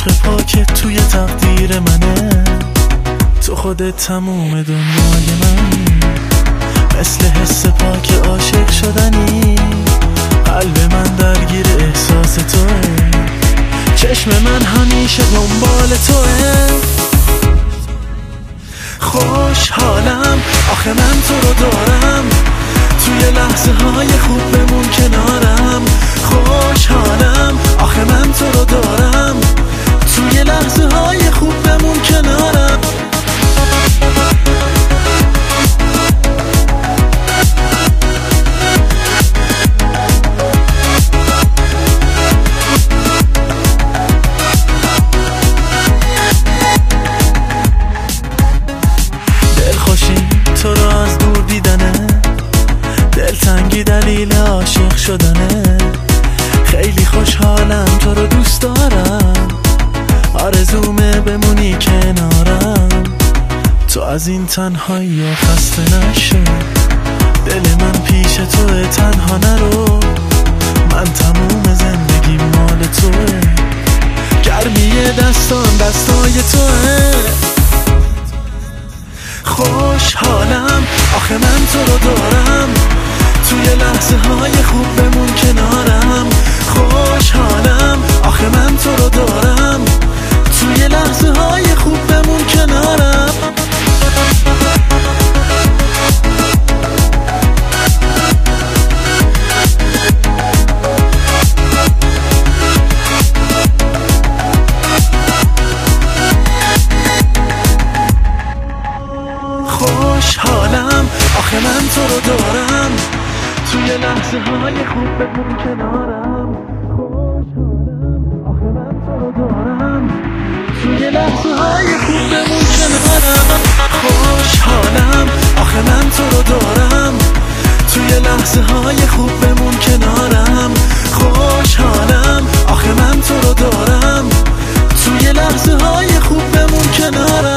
عشق پاکت توی تقدیر منه، تو خودت تموم دنیای من، مثل حس پاک عاشق شدنی، قلب من درگیر احساس توه، چشم من همیشه دنبال توه. خوشحالم آخه من تو رو دارم، توی لحظه های خوب بمون کنارم. خوشحالم آخه من تو رو دارم، توی لحظه های خوب بمون کنارم. دلخوشی تو رو از دور دیدنه، دلتنگی دلیل عاشق شدنه، خیلی خوشحالم تو رو دوست دارم، آرزومه بمونی کنارم، تو از این تنهایی و خسته نشو، دل من پیش توه تنها نرو، من تموم زندگی مال توه، گرمی دستای توه. خوشحالم آخه من تو رو دارم، توی لحظه های خوب بمون کنارم. خوشحالم آخه من تو رو دارم، توی لحظه های خوب بمون کنارم. خوشحالم آخه من تو رو دارم، توی لحظه های خوب بمون کنارم. خوشحالم آخه من تو رو دارم، توی لحظه های خوب بمون کنارم. خوشحالم آخه من تو رو دارم، توی لحظه های خوب بمون کنارم. خوشحالم آخه من تو رو دارم، توی لحظه های خوب بمون کنارم.